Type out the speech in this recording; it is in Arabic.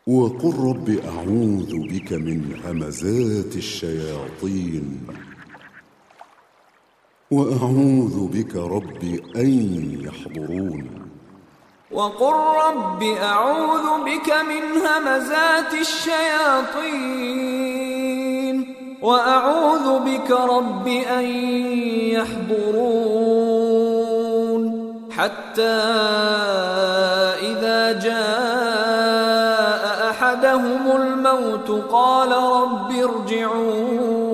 وقل رب أعوذ بك من همزات الشياطين وأعوذ بك رب أن يحضرون وقل رب أعوذ بك من همزات الشياطين وأعوذ بك رب أن يحضرون حتى إذا جاء أحدهم الموت قال رب ارجعون